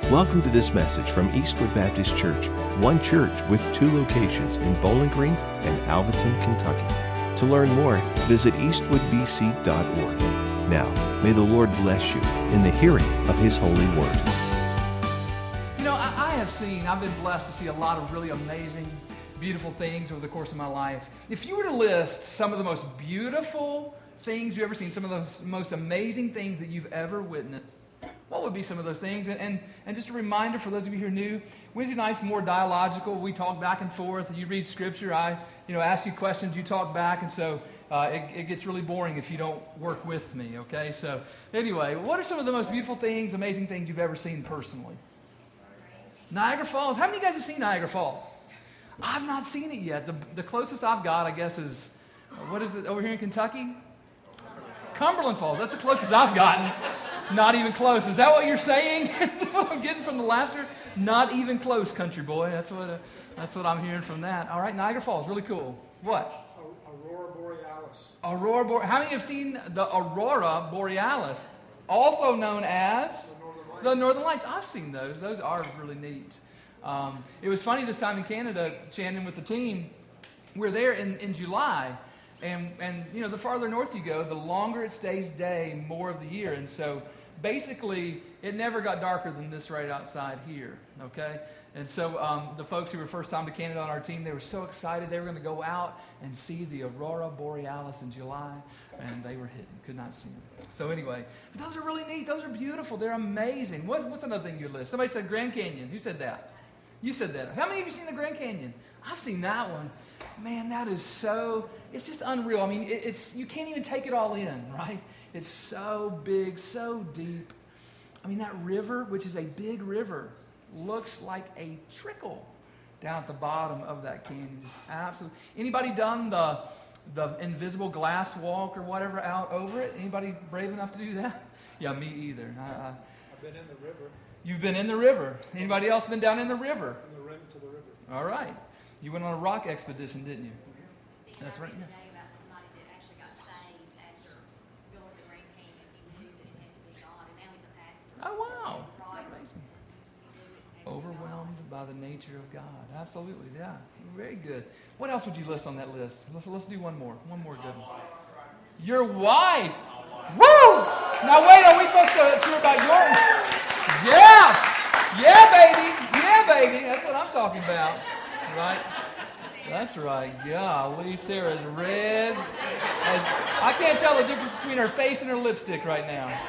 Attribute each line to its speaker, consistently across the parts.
Speaker 1: Welcome to this message from Eastwood Baptist Church, one church with two locations in Bowling Green and Alvaton, Kentucky. To learn more, visit eastwoodbc.org. Now, may the Lord bless you in the hearing of His holy word.
Speaker 2: You know, I've been blessed to see a lot of really amazing, beautiful things over the course of my life. If you were to list some of the most beautiful things you've ever seen, some of those most amazing things that you've ever witnessed, what would be some of those things? And just a reminder for those of you who are new, Wednesday night's more dialogical. We talk back and forth. You read scripture. I ask you questions. You talk back. And so it gets really boring if you don't work with me, okay? So anyway, what are some of the most beautiful things, amazing things you've ever seen personally? Niagara Falls. How many of you guys have seen Niagara Falls? I've not seen it yet. The closest I've got, I guess, is, what is it, over here in Kentucky? Cumberland Falls. That's the closest I've gotten. Not even close. Is that what you're saying? Is that what I'm getting from the laughter? Not even close, country boy. That's what I'm hearing from that. All right, Niagara Falls, really cool. What?
Speaker 3: Aurora Borealis.
Speaker 2: How many have seen the Aurora Borealis, also known as the Northern Lights? I've seen those. Those are really neat. It was funny this time in Canada, chatting with the team. We're there in July. And the farther north you go, the longer it stays day, more of the year. And so basically, it never got darker than this right outside here, okay? And so the folks who were first time to Canada on our team, they were so excited. They were going to go out and see the Aurora Borealis in July, and they were hidden, could not see them. So anyway, but those are really neat. Those are beautiful. They're amazing. What's another thing you list? Somebody said Grand Canyon. Who said that? You said that. How many of you seen the Grand Canyon? I've seen that one. Man, that is so, it's just unreal. I mean, you can't even take it all in, right? It's so big, so deep. I mean, that river, which is a big river, looks like a trickle down at the bottom of that canyon. Just absolutely. Anybody done the invisible glass walk or whatever out over it? Anybody brave enough to do that? Yeah, me either.
Speaker 3: I've been in the river.
Speaker 2: You've been in the river. Anybody else been down in the river?
Speaker 3: From the rim to the river.
Speaker 2: All right. You went on a rock expedition, didn't you? That's right.
Speaker 4: Today about somebody that actually got saved after going to the Grand Canyon. He knew that it had to be God, and now he's a pastor.
Speaker 2: Oh, wow.
Speaker 4: Right.
Speaker 2: Amazing.
Speaker 4: He knew it had to be
Speaker 2: Overwhelmed by the nature of God. Absolutely, yeah. Very good. What else would you list on that list? Let's do one more. One more good one. Your wife. Woo! Now wait, are we supposed to hear about yours? Yeah! Yeah, baby! Yeah, baby! That's what I'm talking about. Right? That's right. Golly, Sarah's red. I can't tell the difference between her face and her lipstick right now.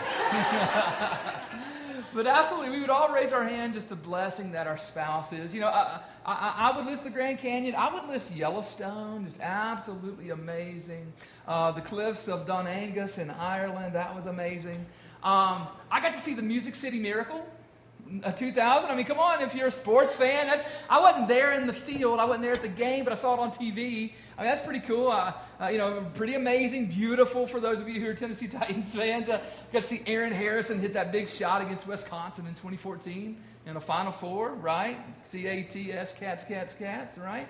Speaker 2: But absolutely, we would all raise our hand just the blessing that our spouse is. You know, I would list the Grand Canyon. I would list Yellowstone, just absolutely amazing. The cliffs of Dun Angus in Ireland, that was amazing. I got to see the Music City Miracle. 2000. I mean, come on, if you're a sports fan, I wasn't there in the field, I wasn't there at the game, but I saw it on TV. I mean, that's pretty cool. Pretty amazing, beautiful for those of you who are Tennessee Titans fans. Got to see Aaron Harrison hit that big shot against Wisconsin in 2014 in the Final Four, right? CATS, cats, right?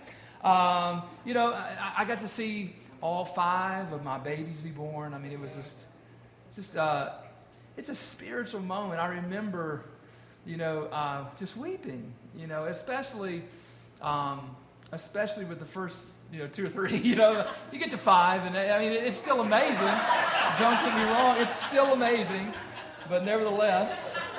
Speaker 2: I got to see all 5 of my babies be born. I mean, it was just it's a spiritual moment. I remember just weeping, especially with the first, 2 or 3, you get to 5, and I mean, it's still amazing. Don't get me wrong, it's still amazing, but nevertheless,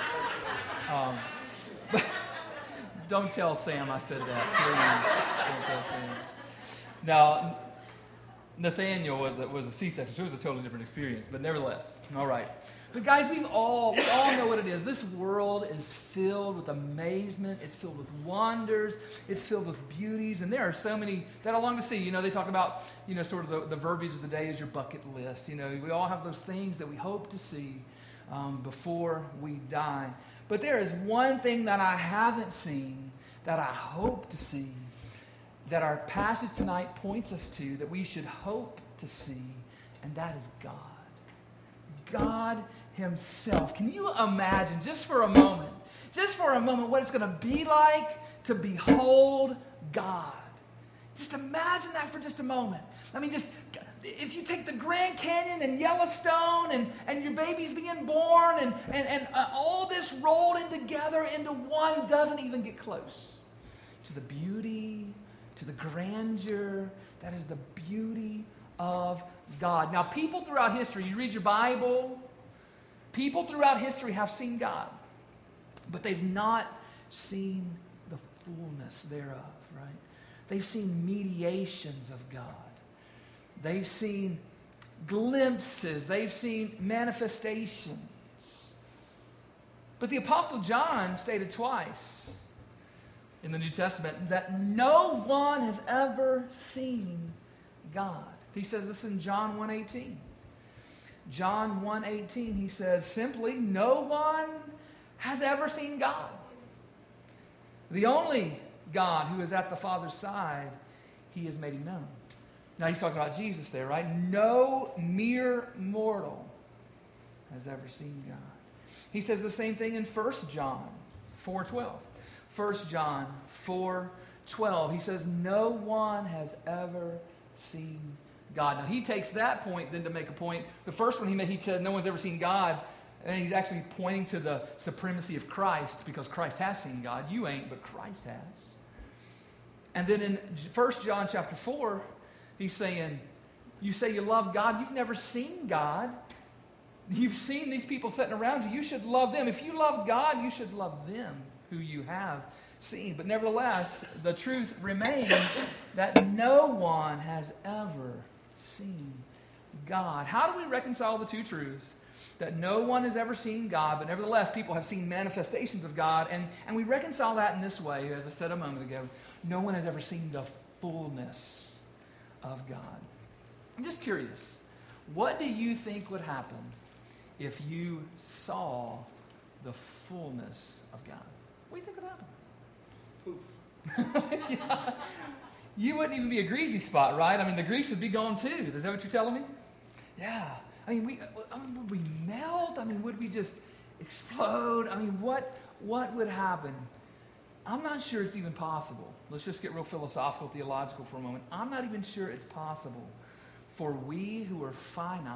Speaker 2: don't tell Sam I said that, please. Don't tell Sam. Now, Nathaniel was a C-section, so it was a totally different experience, but nevertheless, all right. But guys, we all know what it is. This world is filled with amazement. It's filled with wonders. It's filled with beauties. And there are so many that I long to see. They talk about, sort of the verbiage of the day is your bucket list. We all have those things that we hope to see before we die. But there is one thing that I haven't seen that I hope to see, that our passage tonight points us to, that we should hope to see, and that is God. God Himself. Can you imagine, just for a moment, what it's going to be like to behold God? Just imagine that for just a moment. I mean, just if you take the Grand Canyon and Yellowstone and your baby's being born and all this rolled in together into one doesn't even get close to the beauty, to the grandeur. That is the beauty of God. Now, people throughout history, you read your Bible, people throughout history have seen God, but they've not seen the fullness thereof, right? They've seen mediations of God. They've seen glimpses. They've seen manifestations. But the Apostle John stated twice in the New Testament that no one has ever seen God. He says this in John 1:18. John 1:18, he says simply, no one has ever seen God. The only God who is at the Father's side, he has made him known. Now he's talking about Jesus there, right? No mere mortal has ever seen God. He says the same thing in 1 John 4:12. 1 John 4:12. He says, no one has ever seen God. Now he takes that point then to make a point. The first one he made, he said no one's ever seen God. And he's actually pointing to the supremacy of Christ because Christ has seen God. You ain't, but Christ has. And then in 1 John chapter 4, he's saying, you say you love God, you've never seen God. You've seen these people sitting around you. You should love them. If you love God, you should love them who you have seen. But nevertheless, the truth remains that no one has ever seen God. How do we reconcile the two truths? That no one has ever seen God, but nevertheless, people have seen manifestations of God. And we reconcile that in this way, as I said a moment ago. No one has ever seen the fullness of God. I'm just curious. What do you think would happen if you saw the fullness of God? What do you think would happen?
Speaker 3: Poof.
Speaker 2: Yeah. You wouldn't even be a greasy spot, right? I mean, the grease would be gone too. Is that what you're telling me? Yeah. I mean, would we melt? I mean, would we just explode? I mean, what would happen? I'm not sure it's even possible. Let's just get real philosophical, theological for a moment. I'm not even sure it's possible for we who are finite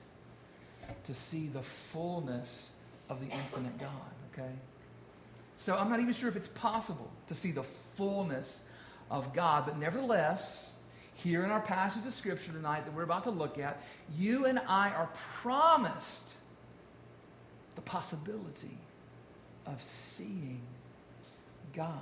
Speaker 2: to see the fullness of the infinite God, okay? So I'm not even sure if it's possible to see the fullness of God, but nevertheless, here in our passage of Scripture tonight that we're about to look at, you and I are promised the possibility of seeing God.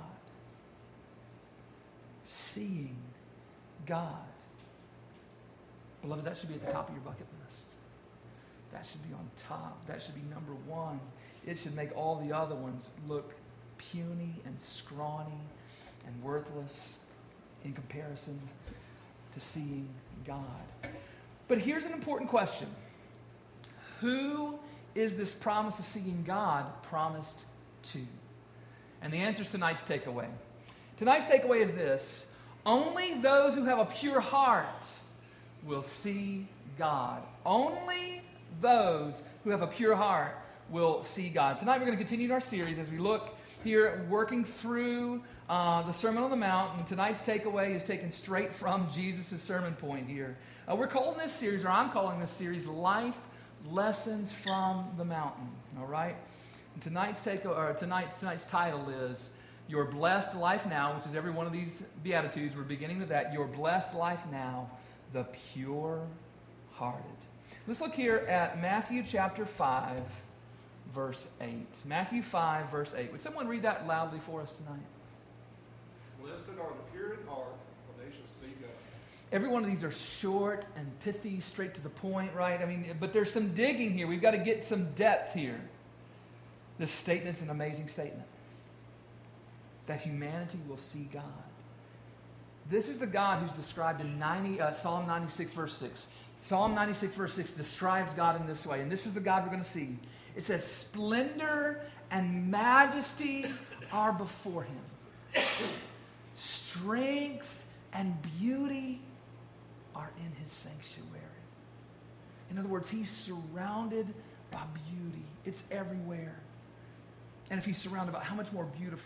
Speaker 2: Seeing God. Beloved, that should be at the top of your bucket list. That should be on top. That should be number one. It should make all the other ones look puny and scrawny and worthless in comparison to seeing God. But here's an important question. Who is this promise of seeing God promised to? And the answer is tonight's takeaway. Tonight's takeaway is this. Only those who have a pure heart will see God. Only those who have a pure heart will see God. Tonight we're going to continue in our series as we look here working through the Sermon on the Mount, and tonight's takeaway is taken straight from Jesus' sermon point here. We're calling this series, or I'm calling this series, Life Lessons from the Mountain. All right? And tonight's title is Your Blessed Life Now, which is every one of these Beatitudes. We're beginning with that. Your Blessed Life Now, the Pure-Hearted. Let's look here at Matthew chapter 5, verse 8. Matthew 5, verse 8. Would someone read that loudly for us tonight?
Speaker 3: Blessed are the pure in heart, for they shall see God.
Speaker 2: Every one of these are short and pithy, straight to the point, right? I mean, but there's some digging here. We've got to get some depth here. This statement's an amazing statement. That humanity will see God. This is the God who's described in Psalm 96, verse 6. Psalm 96, verse 6 describes God in this way. And this is the God we're going to see. It says, splendor and majesty are before him. Strength and beauty are in his sanctuary. In other words, he's surrounded by beauty. It's everywhere. And if he's surrounded by, how much more beautiful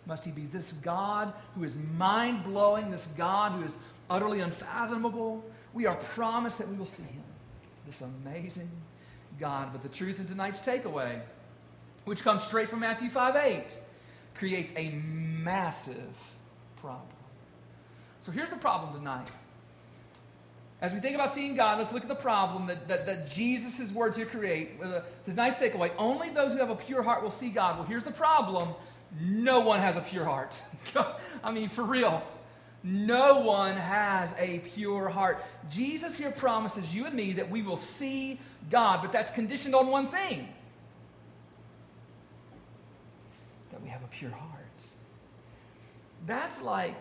Speaker 2: must he be this God who is mind-blowing, this God who is utterly unfathomable. We are promised that we will see him, this amazing God. But the truth in tonight's takeaway, which comes straight from Matthew 5:8, creates a massive problem. So here's the problem tonight. As we think about seeing God, let's look at the problem that Jesus' words here create. Tonight's takeaway, only those who have a pure heart will see God. Well, here's the problem. No one has a pure heart. I mean, for real. No one has a pure heart. Jesus here promises you and me that we will see God, but that's conditioned on one thing. That we have a pure heart. That's like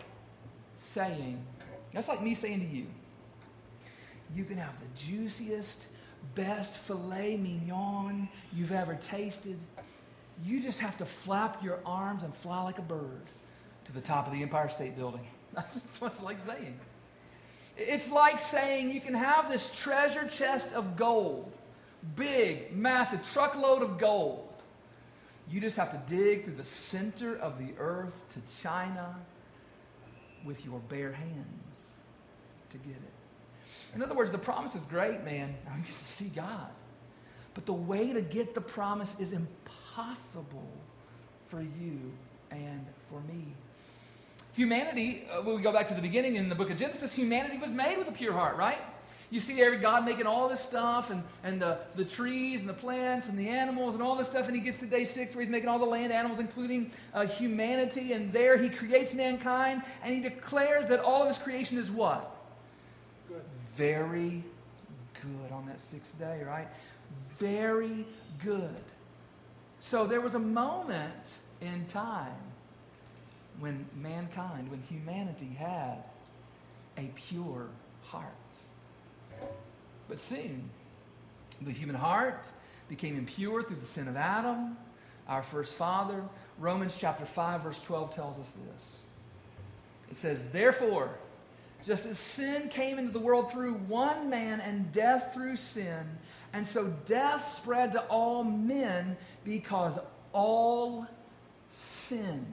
Speaker 2: me saying to you, you can have the juiciest, best filet mignon you've ever tasted. You just have to flap your arms and fly like a bird to the top of the Empire State Building. That's what it's like saying. It's like saying you can have this treasure chest of gold, big, massive truckload of gold. You just have to dig through the center of the earth to China with your bare hands to get it. In other words, the promise is great, man. I get to see God. But the way to get the promise is impossible for you and for me. Humanity, when we go back to the beginning in the book of Genesis, humanity was made with a pure heart, right? You see every God making all this stuff and the trees and the plants and the animals and all this stuff, and he gets to day 6 where he's making all the land animals, including humanity, and there he creates mankind, and he declares that all of his creation is what?
Speaker 3: Good.
Speaker 2: Very good on that 6th day, right? Very good. So there was a moment in time when mankind, when humanity had a pure heart. But soon, the human heart became impure through the sin of Adam, our first father. Romans chapter 5, verse 12 tells us this. It says, therefore, just as sin came into the world through one man and death through sin, and so death spread to all men because all sinned.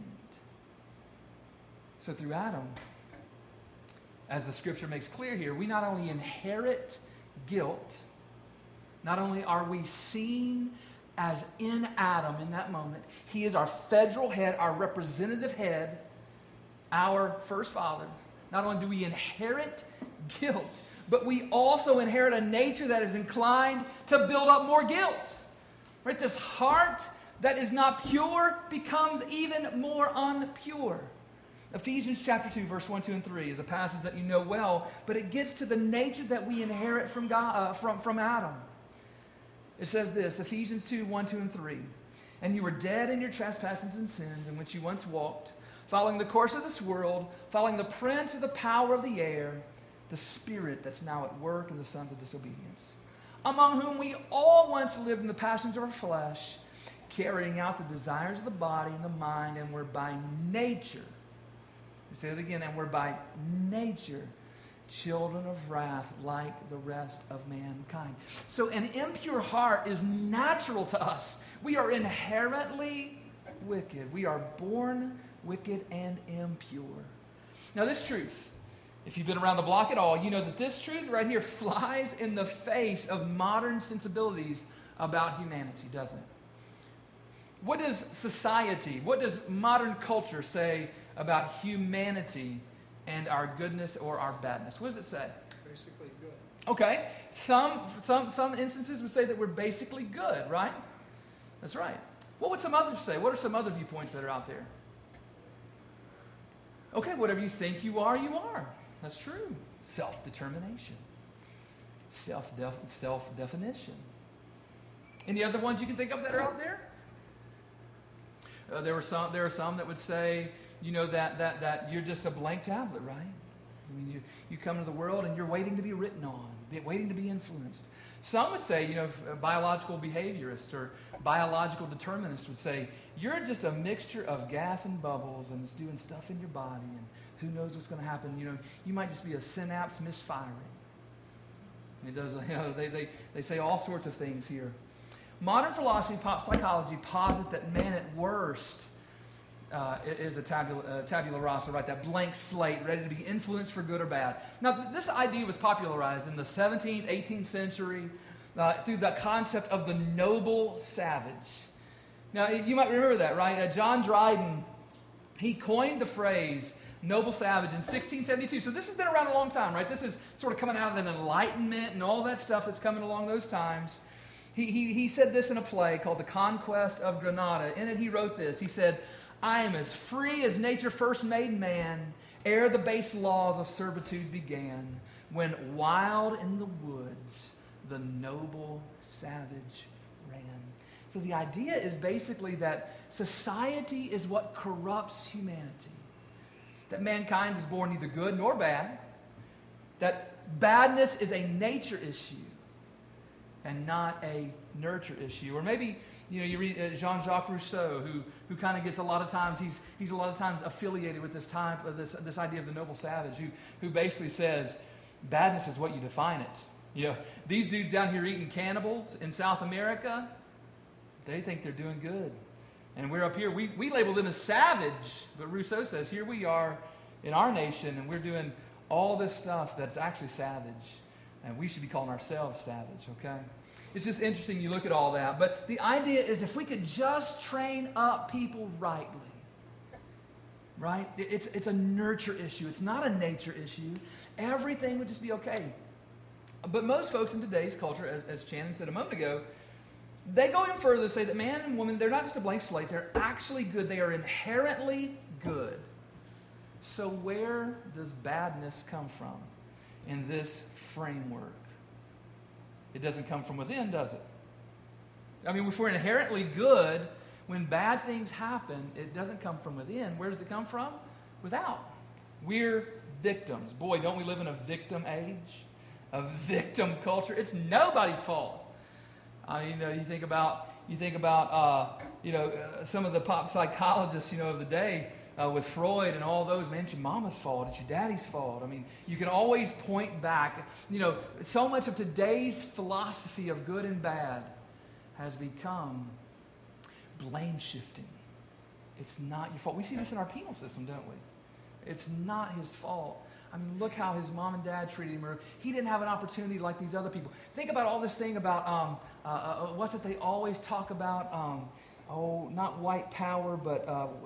Speaker 2: So through Adam, as the scripture makes clear here, we not only inherit guilt, not only are we seen as in Adam in that moment, he is our federal head, our representative head, our first father. Not only do we inherit guilt, but we also inherit a nature that is inclined to build up more guilt. Right? This heart that is not pure becomes even more unpure. Ephesians chapter 2, verse 1, 2, and 3 is a passage that you know well, but it gets to the nature that we inherit from God, from Adam. It says this, Ephesians 2, 1, 2, and 3. And you were dead in your trespasses and sins in which you once walked, following the course of this world, following the prince of the power of the air, the spirit that's now at work in the sons of disobedience, among whom we all once lived in the passions of our flesh, carrying out the desires of the body and the mind, and were by nature, we say it again, and we're by nature children of wrath like the rest of mankind. So an impure heart is natural to us. We are inherently wicked. We are born wicked and impure. Now this truth, if you've been around the block at all, you know that this truth right here flies in the face of modern sensibilities about humanity, doesn't it? What does society, what does modern culture say about humanity and our goodness or our badness? What does it say?
Speaker 3: Basically good.
Speaker 2: Okay. Some instances would say that we're basically good, right? That's right. What would some others say? What are some other viewpoints that are out there? Okay, whatever you think you are, you are. That's true. Self-determination. Self-definition. Any other ones you can think of that are out there? There are some that would say, you know, that you're just a blank tablet, right? I mean, you come into the world and you're waiting to be written on, waiting to be influenced. Some would say, you know, biological behaviorists or biological determinists would say, you're just a mixture of gas and bubbles and it's doing stuff in your body and who knows what's going to happen. You know, you might just be a synapse misfiring. It does, you know, they say all sorts of things here. Modern philosophy, pop psychology posit that man at worst is a tabula rasa, right? That blank slate, ready to be influenced for good or bad. Now, this idea was popularized in the 17th, 18th century through the concept of the noble savage. Now, you might remember that, right? John Dryden, he coined the phrase noble savage in 1672. So this has been around a long time, right? This is sort of coming out of the Enlightenment and all that stuff that's coming along those times. He said this in a play called The Conquest of Granada. In it, he wrote this. He said, "I am as free as nature first made man, ere the base laws of servitude began, when wild in the woods the noble savage ran." So the idea is basically that society is what corrupts humanity. That mankind is born neither good nor bad. That badness is a nature issue and not a nurture issue. Or maybe, you read Jean-Jacques Rousseau, who kind of gets a lot of times, he's a lot of times affiliated with this type of this idea of the noble savage, who basically says, badness is what you define it. These dudes down here eating cannibals in South America, they think they're doing good. And we're up here, we label them as savage, but Rousseau says, here we are in our nation, and we're doing all this stuff that's actually savage. And we should be calling ourselves savage, okay? It's just interesting you look at all that. But the idea is if we could just train up people rightly, right? It's a nurture issue. It's not a nature issue. Everything would just be okay. But most folks in today's culture, as Shannon said a moment ago, they go even further to say that man and woman, they're not just a blank slate. They're actually good. They are inherently good. So where does badness come from in this framework? It doesn't come from within, does it? I mean, if we're inherently good, when bad things happen, it doesn't come from within. Where does it come from? Without. We're victims. Boy, don't we live in a victim age? A victim culture. It's nobody's fault. You think about some of the pop psychologists, of the day, with Freud and all those. Man, it's your mama's fault. It's your daddy's fault. I mean, you can always point back. So much of today's philosophy of good and bad has become blame shifting. It's not your fault. We see this in our penal system, don't we? It's not his fault. I mean, look how his mom and dad treated him. Or he didn't have an opportunity like these other people. Think about all this thing about, what's it they always talk about? Not white power, but,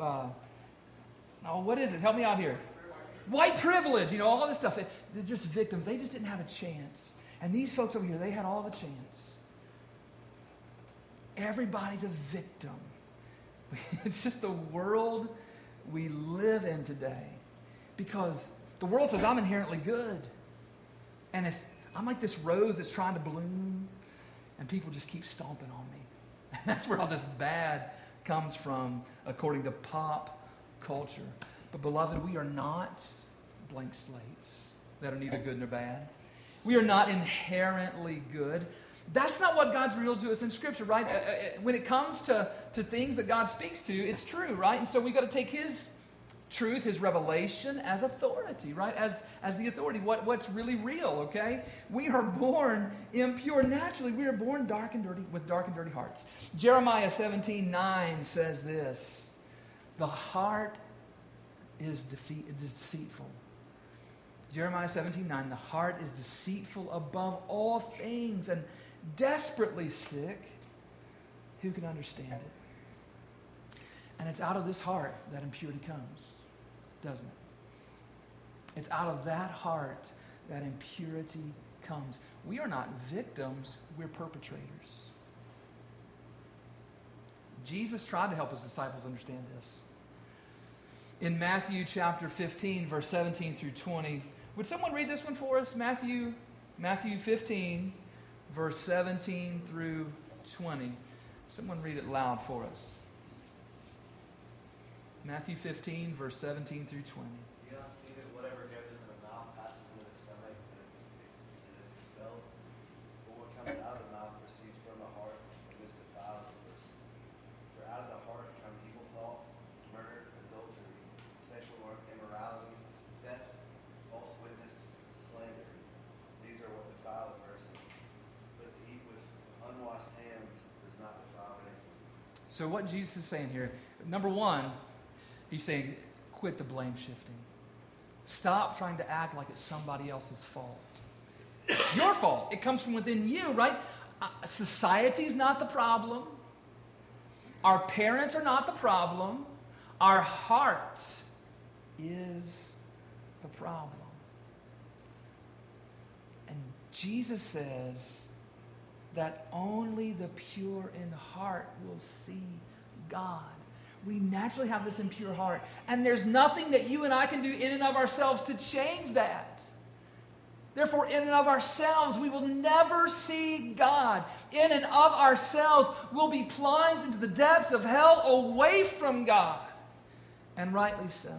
Speaker 2: what is it? Help me out here. White privilege, all this stuff. They're just victims. They just didn't have a chance. And these folks over here, they had all the chance. Everybody's a victim. It's just the world we live in today. Because the world says I'm inherently good. And if I'm like this rose that's trying to bloom, and people just keep stomping on me. And that's where all this bad comes from, according to pop culture. But beloved, we are not blank slates that are neither good nor bad. We are not inherently good. That's not what God's revealed to us in Scripture, right? When it comes to things that God speaks to, it's true, right? And so we've got to take His truth, His revelation as authority, right? As the authority, what's really real, okay? We are born impure. Naturally, we are born dark and dirty, with dark and dirty hearts. Jeremiah 17:9 says this: the heart is deceitful. Jeremiah 17:9, the heart is deceitful above all things and desperately sick. Who can understand it? And it's out of this heart that impurity comes, doesn't it? It's out of that heart that impurity comes. We are not victims, we're perpetrators. Jesus tried to help his disciples understand this. In Matthew chapter 15, verse 17 through 20, would someone read this one for us? Matthew 15, verse 17 through 20. Someone read it loud for us. Matthew 15, verse 17 through 20.
Speaker 5: You have seen that whatever goes into the mouth passes into the stomach and is expelled. But what comes out of the mouth proceeds from the heart, and this defiles the person. For out of the heart come evil thoughts, murder, adultery, sexual immorality, theft, false witness, slander. These are what defile a person. But to eat with unwashed hands does not defile anyone.
Speaker 2: So what Jesus is saying here, number one, He's saying, quit the blame shifting. Stop trying to act like it's somebody else's fault. It's your fault. It comes from within you, right? Society's not the problem. Our parents are not the problem. Our heart is the problem. And Jesus says that only the pure in heart will see God. We naturally have this impure heart. And there's nothing that you and I can do in and of ourselves to change that. Therefore, in and of ourselves, we will never see God. In and of ourselves, we'll be plunged into the depths of hell away from God. And rightly so.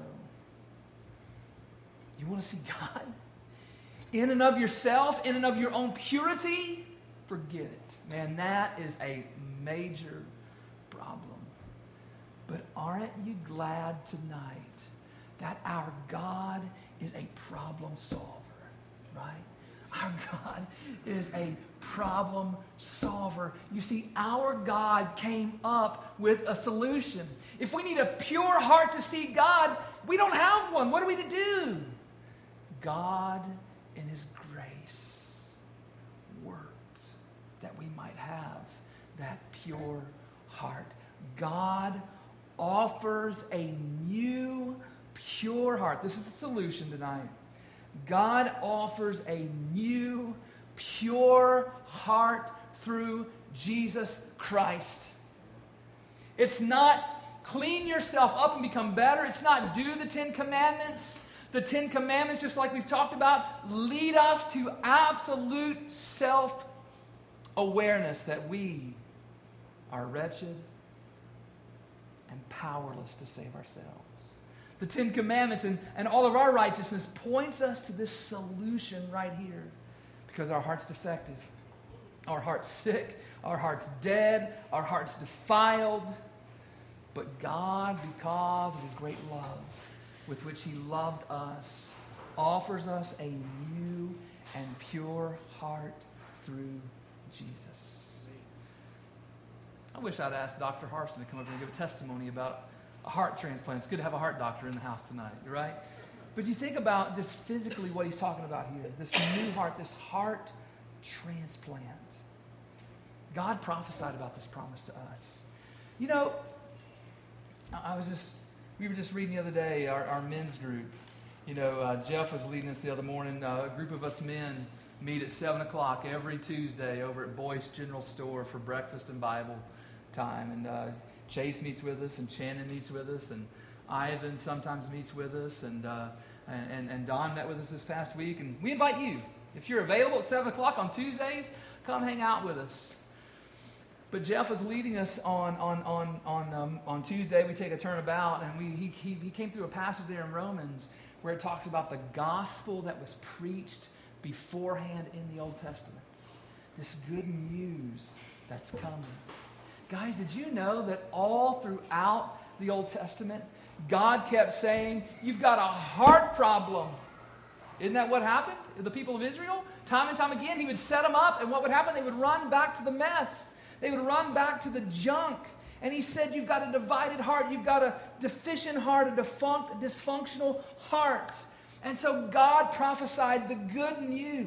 Speaker 2: You want to see God? In and of yourself, in and of your own purity? Forget it. Man, that is a major problem. But aren't you glad tonight that our God is a problem solver? Right? Our God is a problem solver. You see, our God came up with a solution. If we need a pure heart to see God, we don't have one. What are we to do? God, in His grace, worked that we might have that pure heart. God offers a new, pure heart. This is the solution tonight. God offers a new, pure heart through Jesus Christ. It's not clean yourself up and become better. It's not do the 10 Commandments. The 10 Commandments, just like we've talked about, lead us to absolute self-awareness that we are wretched and powerless to save ourselves. The 10 Commandments and all of our righteousness points us to this solution right here. Because our heart's defective. Our heart's sick. Our heart's dead. Our heart's defiled. But God, because of His great love with which He loved us, offers us a new and pure heart through Jesus. I wish I'd asked Dr. Harston to come over and give a testimony about a heart transplant. It's good to have a heart doctor in the house tonight, right? But you think about just physically what he's talking about here. This new heart, this heart transplant. God prophesied about this promise to us. You know, we were just reading the other day, our men's group. You know, Jeff was leading us the other morning. A group of us men meet at 7 o'clock every Tuesday over at Boyce General Store for breakfast and Bible time. And Chase meets with us, and Shannon meets with us, and Ivan sometimes meets with us, and Don met with us this past week. And we invite you, if you're available at 7 o'clock on Tuesdays, come hang out with us. But Jeff was leading us on Tuesday. We take a turnabout, and he came through a passage there in Romans where it talks about the gospel that was preached beforehand in the Old Testament. This good news that's coming. Guys, did you know that all throughout the Old Testament, God kept saying, you've got a heart problem. Isn't that what happened to the people of Israel? Time and time again, He would set them up, and what would happen? They would run back to the mess. They would run back to the junk. And He said, you've got a divided heart. You've got a deficient heart, a dysfunctional heart. And so God prophesied the good news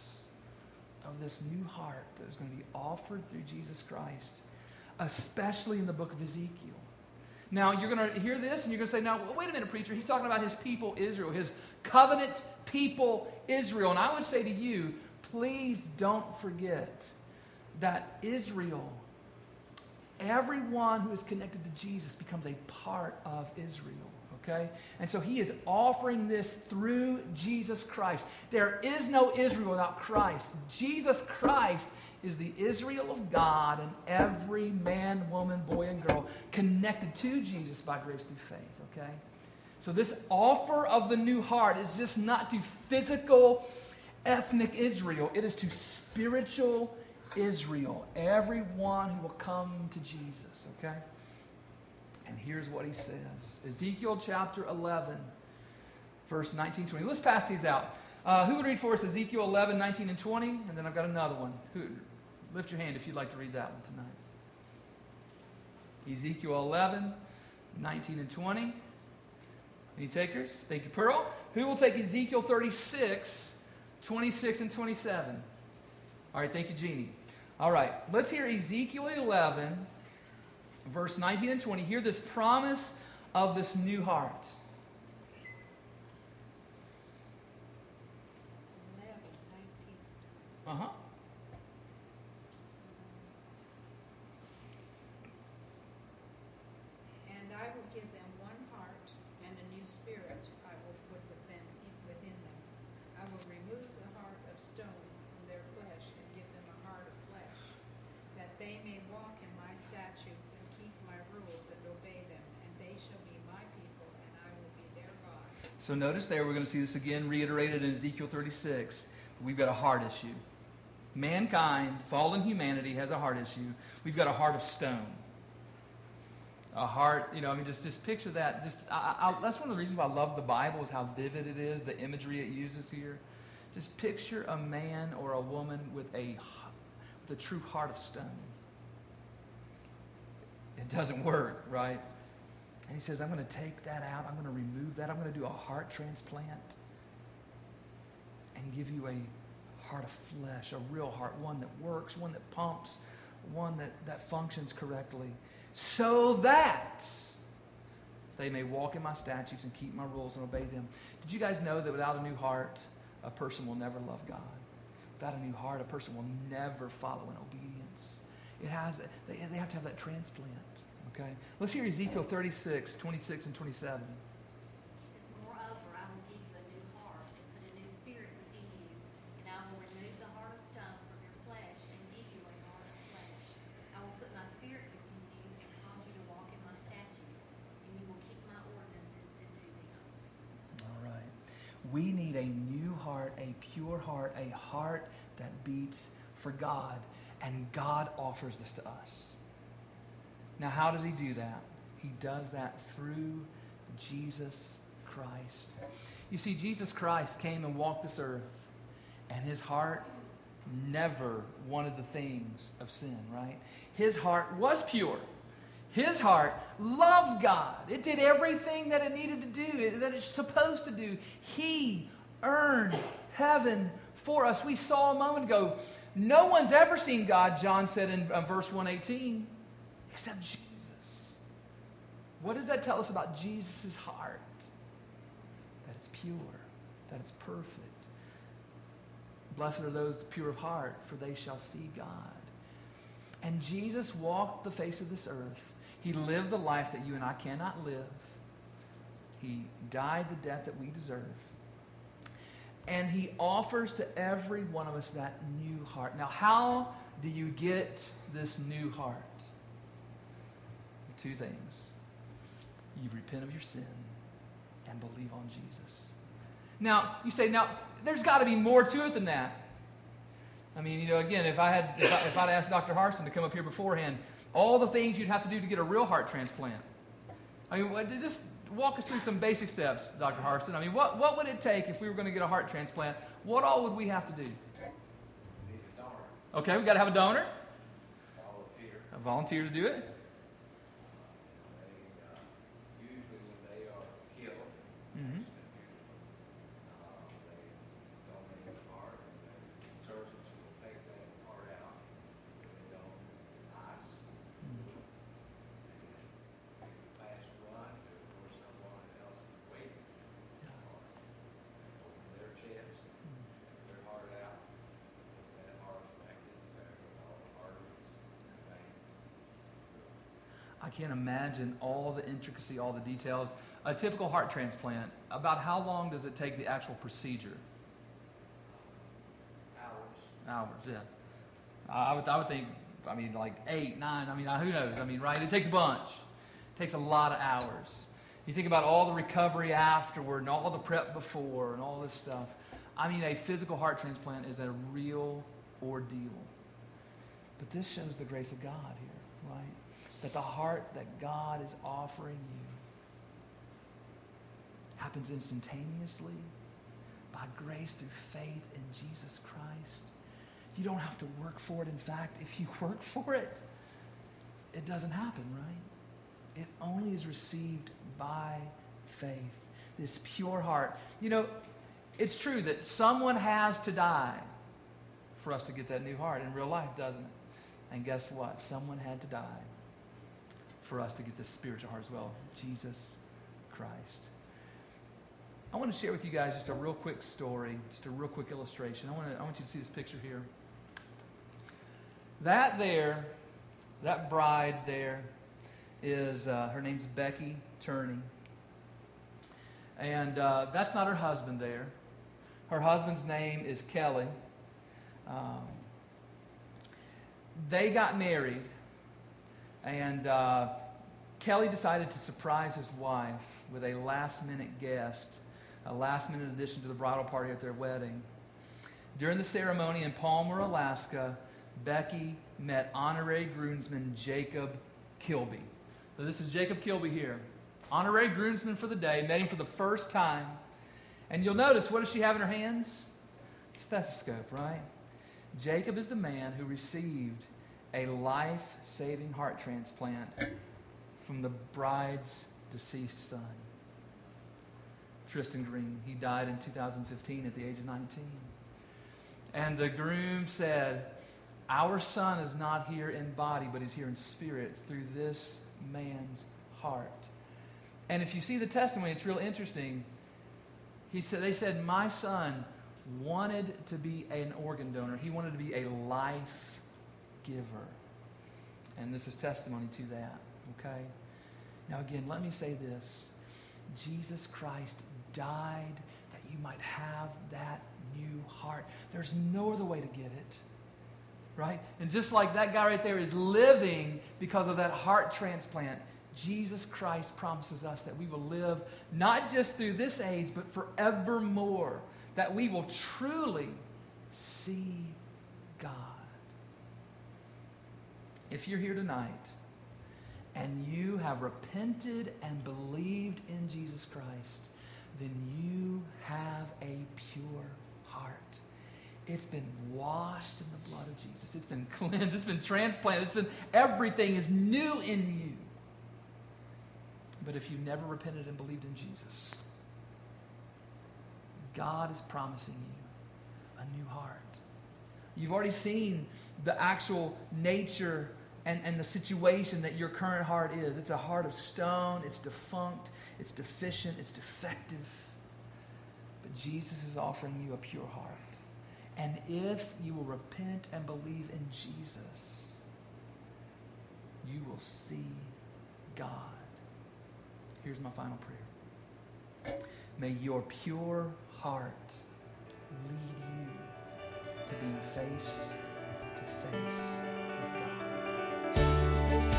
Speaker 2: of this new heart that was going to be offered through Jesus Christ, especially in the book of Ezekiel. Now, you're going to hear this, and you're going to say, now, wait a minute, preacher. He's talking about His people, Israel, His covenant people, Israel. And I would say to you, please don't forget that Israel, everyone who is connected to Jesus becomes a part of Israel, okay? And so He is offering this through Jesus Christ. There is no Israel without Christ. Jesus Christ is the Israel of God, and every man, woman, boy, and girl connected to Jesus by grace through faith, okay? So this offer of the new heart is just not to physical, ethnic Israel. It is to spiritual Israel, everyone who will come to Jesus, okay? And here's what He says. Ezekiel chapter 11, verse 19, 20. Let's pass these out. Who would read for us Ezekiel 11, 19, and 20? And then I've got another one. Lift your hand if you'd like to read that one tonight. Ezekiel 11, 19, and 20. Any takers? Thank you, Pearl. Who will take Ezekiel 36, 26, and 27? All right, thank you, Jeannie. All right, let's hear Ezekiel 11, verse 19 and 20. Hear this promise of this new heart.
Speaker 6: 11, 19.
Speaker 2: Uh-huh.
Speaker 6: And I will give them one heart, and a new spirit I will put within them. I will remove the heart of stone from their flesh and give them a heart of flesh, that they may walk in my statutes and keep my rules and obey them, and they shall be my people, and I will be their God.
Speaker 2: So notice there, we're going to see this again reiterated in Ezekiel 36. We've got a heart issue. Mankind, fallen humanity, has a heart issue. We've got a heart of stone. A heart, just picture that. That's one of the reasons why I love the Bible, is how vivid it is, the imagery it uses here. Just picture a man or a woman with a true heart of stone. It doesn't work, right? And he says, I'm going to take that out. I'm going to remove that. I'm going to do a heart transplant and give you a heart of flesh, a real heart, one that works, one that pumps, one that functions correctly, so that they may walk in my statutes and keep my rules and obey them. Did you guys know that without a new heart, a person will never love God? Without a new heart, a person will never follow in obedience. They have to have that transplant. Okay? Let's hear Ezekiel 36, 26, and 27.
Speaker 4: It says, moreover, I will give you a new heart and put a new spirit within you, and I will remove the heart of stone from your flesh and give you a heart of flesh. I will put my spirit within you and cause you to walk in my statutes, and you will keep my ordinances and do them.
Speaker 2: All right. We need a new heart, a pure heart, a heart that beats for God, and God offers this to us. Now, how does he do that? He does that through Jesus Christ. You see, Jesus Christ came and walked this earth, and his heart never wanted the things of sin, right? His heart was pure. His heart loved God. It did everything that it needed to do, that it's supposed to do. He earned heaven for us. We saw a moment ago, no one's ever seen God, John said in verse 118, except Jesus. What does that tell us about Jesus' heart? That it's pure, that it's perfect. Blessed are those pure of heart, for they shall see God. And Jesus walked the face of this earth. He lived the life that you and I cannot live. He died the death that we deserve. And he offers to every one of us that new heart. Now, how do you get this new heart? Two things. You repent of your sin and believe on Jesus. Now, you say, there's got to be more to it than that. I mean, again, if I'd asked Dr. Harston to come up here beforehand, all the things you'd have to do to get a real heart transplant. I mean, just walk us through some basic steps, Dr. Harston. I mean, what would it take if we were going to get a heart transplant? What all would we have to do?
Speaker 5: Need a donor.
Speaker 2: Okay, we've got to have a donor.
Speaker 5: Volunteer.
Speaker 2: A volunteer to do it.
Speaker 5: Usually when they are killed,
Speaker 2: Mm-hmm.
Speaker 5: they donate the heart, and the surgeons will take that heart out, put it on ice, and make a fast run to where someone else is waiting for the heart. Open their chest, their heart out, put that heart back in there with all the arteries and veins.
Speaker 2: I can't imagine all the intricacy, all the details. A typical heart transplant, about how long does it take the actual procedure? Hours, yeah. I would think, like 8, 9, who knows? Right? It takes a bunch. It takes a lot of hours. You think about all the recovery afterward and all the prep before and all this stuff. A physical heart transplant is a real ordeal. But this shows the grace of God here, right? That the heart that God is offering you happens instantaneously by grace through faith in Jesus Christ. You don't have to work for it. In fact, if you work for it, it doesn't happen, right? It only is received by faith. this pure heart. You know, it's true that someone has to die for us to get that new heart in real life, doesn't it? And guess what? Someone had to die for us to get this spiritual heart as well. Jesus Christ. I want to share with you guys just a real quick story, just a real quick illustration. I want you to see this picture here. That bride there is, her name's Becky Turney. And that's not her husband there. Her husband's name is Kelly. They got married, and Kelly decided to surprise his wife with a last-minute guest, a last-minute addition to the bridal party at their wedding. During the ceremony in Palmer, Alaska, Becky met honorary groomsman Jacob Kilby. So this is Jacob Kilby here. Honorary groomsman for the day, met him for the first time. And you'll notice, what does she have in her hands? Stethoscope, right? Jacob is the man who received a life-saving heart transplant from the bride's deceased son, Tristan Green. He died in 2015 at the age of 19. And the groom said, our son is not here in body, but he's here in spirit through this man's heart. And if you see the testimony, it's real interesting. They said, my son wanted to be an organ donor. He wanted to be a life giver. And this is testimony to that, okay? Now again, let me say this. Jesus Christ died that you might have that new heart. There's no other way to get it, right? And just like that guy right there is living because of that heart transplant, Jesus Christ promises us that we will live not just through this age, but forevermore, that we will truly see God. If you're here tonight and you have repented and believed in Jesus Christ, then you have a pure heart. It's been washed in the blood of Jesus. It's been cleansed. It's been transplanted. Everything is new in you. But if you never repented and believed in Jesus, God is promising you a new heart. You've already seen the actual nature and the situation that your current heart is. It's a heart of stone. It's defunct. It's deficient. It's defective. But Jesus is offering you a pure heart. And if you will repent and believe in Jesus, you will see God. Here's my final prayer. May your pure heart lead you to being face to face with God.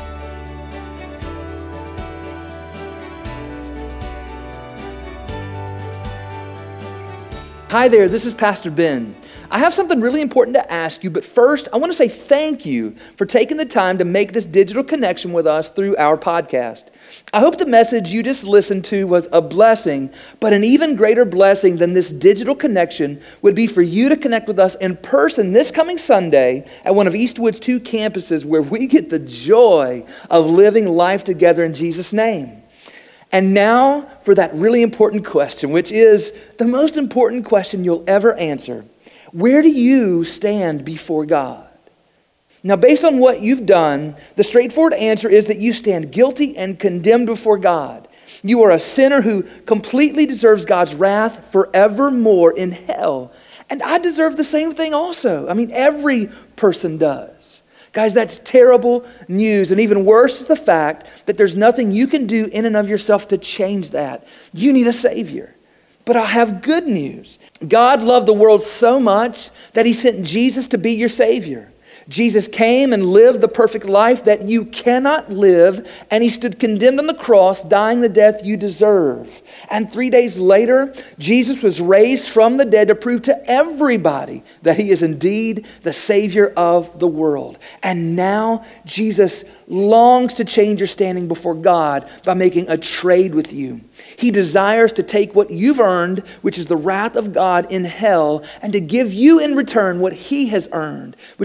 Speaker 7: Hi there, this is Pastor Ben. I have something really important to ask you, but first, I want to say thank you for taking the time to make this digital connection with us through our podcast. I hope the message you just listened to was a blessing, but an even greater blessing than this digital connection would be for you to connect with us in person this coming Sunday at one of Eastwood's 2 campuses where we get the joy of living life together in Jesus' name. And now for that really important question, which is the most important question you'll ever answer. Where do you stand before God? Now, based on what you've done, the straightforward answer is that you stand guilty and condemned before God. You are a sinner who completely deserves God's wrath forevermore in hell. And I deserve the same thing also. I mean, every person does. Guys, that's terrible news. And even worse is the fact that there's nothing you can do in and of yourself to change that. You need a Savior. But I have good news. God loved the world so much that He sent Jesus to be your Savior. Jesus came and lived the perfect life that you cannot live, and He stood condemned on the cross, dying the death you deserve. And 3 days later, Jesus was raised from the dead to prove to everybody that He is indeed the Savior of the world. And now Jesus longs to change your standing before God by making a trade with you. He desires to take what you've earned, which is the wrath of God in hell, and to give you in return what He has earned, which is the blessing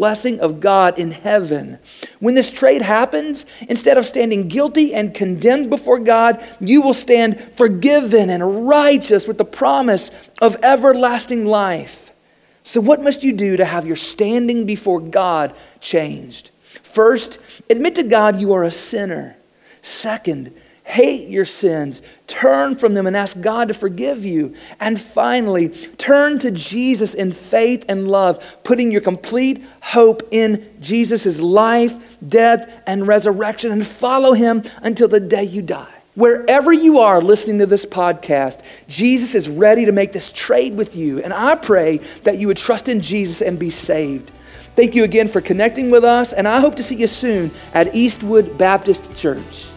Speaker 7: blessing of God in heaven. When this trade happens, instead of standing guilty and condemned before God, you will stand forgiven and righteous with the promise of everlasting life. So what must you do to have your standing before God changed? First, admit to God you are a sinner. Second, hate your sins, turn from them and ask God to forgive you. And finally, turn to Jesus in faith and love, putting your complete hope in Jesus' life, death, and resurrection, and follow him until the day you die. Wherever you are listening to this podcast, Jesus is ready to make this trade with you. And I pray that you would trust in Jesus and be saved. Thank you again for connecting with us, and I hope to see you soon at Eastwood Baptist Church.